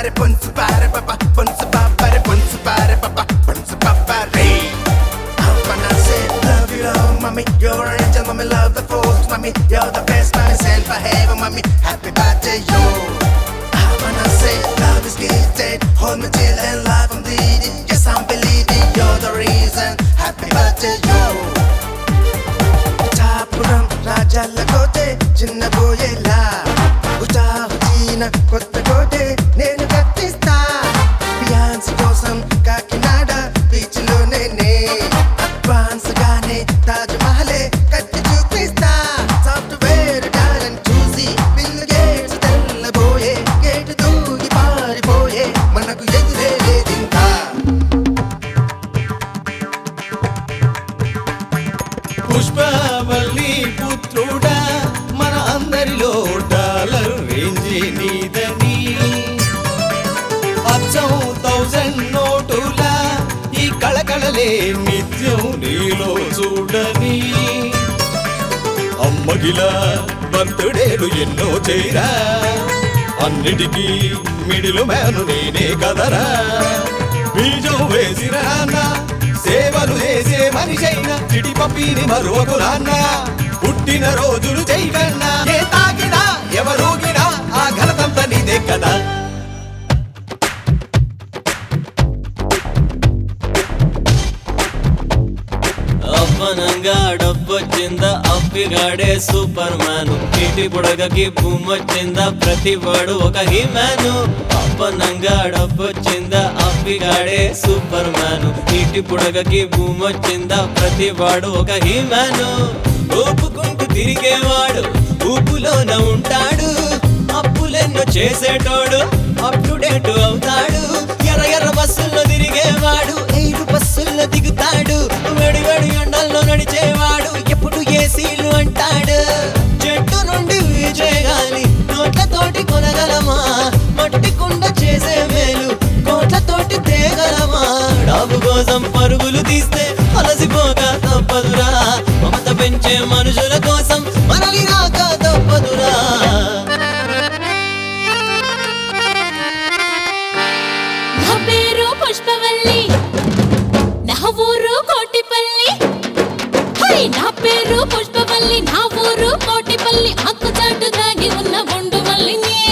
pare, ponce pare, papa, ponce pare, ponce pare, papa, ponce pare. When I say love you, love mommy, you're an angel, mommy, love the force, mommy, you're the best, mommy, sent for heaven, mommy, happy birthday, yo. When I say love is gifted, hold me till and life I'm leading, yes I'm believing, you're the reason, happy birthday, yo. Chapuram, Rajala Kote, Chinna Boyela, Uta Hujina, Kota Kote, Nenu Katista, Beyonce Kosam, Kakinada, Beach Nene, Advance Gane, Taj Mahal, Katti Chukrista, software, talent, choosy, Bill Gates, Tell Boye, Get to do the party boye, Manaku Yedre Dinka. Pushpavalli పుత్రుడా మన అందరిలో dollar range నీదని అచ్చం 1000 నోటుల ఈ కళకళలే నిత్యం నీలో చూడని అమ్మగిలా బర్త్డేలు ఎన్నో చేయరా అన్నిటికీ మిడిలు మేను నేనే కదరా బీజం వేసిరా అన్నా సేవలు చేసే మనిషైనా చిటి పప్పిని మరొక నాన్న పుట్టిన రోజులు చేయకన్నా ఏ తాకినా ఎవరోగినా ఆ ఘనతంతా నీదే కదా అప్పనంగా డబ్బొచ్చిందా అప్పిగాడే సూపర్ మ్యాను ఇంటి బుడగకి భూమొచ్చిందా ప్రతి వాడు ఒక హీమ్యాను అప్పనంగా డబ్బొచ్చిందా అప్పిగాడే సూపర్ మ్యాను ఇంటి బుడగకి భూమొచ్చిందా ప్రతి వాడు ఒక హీమ్యాను ఊపుకుంటూ తిరిగేవాడు ఊపులోన ఉంటాడు అప్పులెన్నో చేసేటోడు అప్ టు డేట్ అవుతాడు ఎర్ర ఎర్ర బస్సుల్లో తిరిగేవాడు 8 బస్సుల్లో దిగుతాడు వేడి వేడి ఎండల్లో నడిచేవాడు ఎప్పుడు ఏసీలు అంటాడు చెట్టు నుండి వీచేగాలి నోట్లతోటి కొనగలమా మట్టి కుండ చేసే మేలు కోట్లతోటి తేగలమా డాబు కోసం పరుగులు తీస్తే అలసిపోక తప్పదురా మమత పెంచే మనుషుల కోసం మనలి రాక తప్పదురా నా పేరు పుష్పవల్లి నా ఊరు కోటిపల్లి హై నా పేరు పుష్పవల్లి నా ఊరు కోటిపల్లి అక్కు చాటు దాగి ఉన్న బొండు మల్లిని